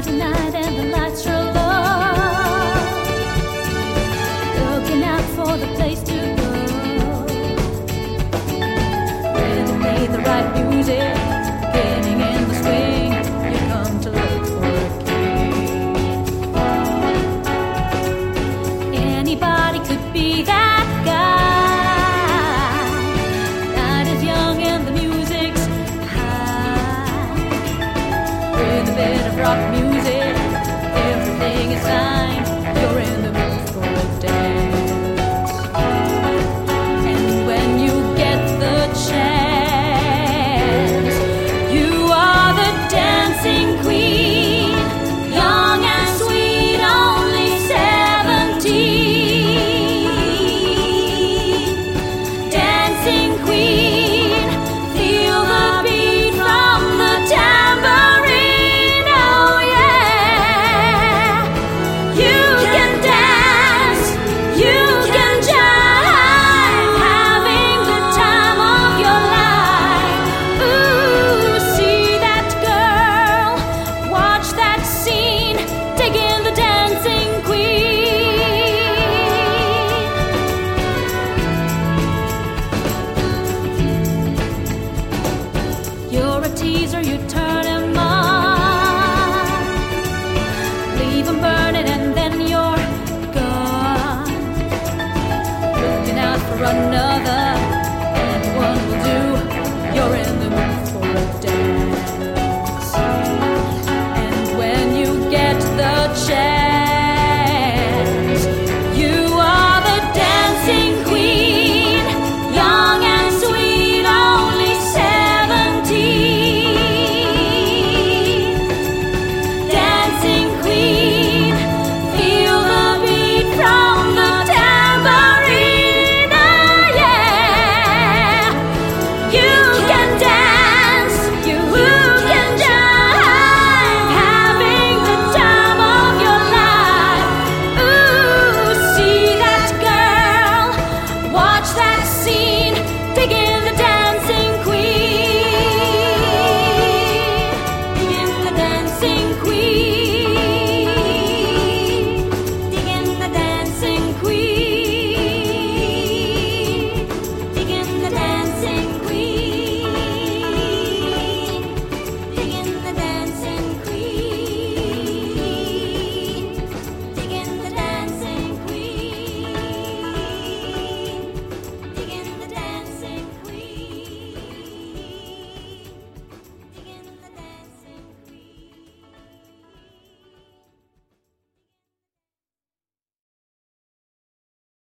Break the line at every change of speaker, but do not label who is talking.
tonight and the lights are low. Looking out for the place to go, where they play the right music, getting in the swing. You come to look for a king. Anybody could be that guy. Night is young and the music's high. With a bit of rock music, everything is fine. You're in the mood for a dance. And when you get the chance, you are the dancing queen. Young and sweet, only 17. Dancing queen, feel the beat from the tambourine. Oh yeah, you can dance, you can jive, having the time of your life. Ooh, see that girl, watch that scene, take in the dancing queen. You're a teaser, you turn him on, leave him burning and then you're gone. Looking out for another, anyone will do. You're in the mood for a dance. And when you get the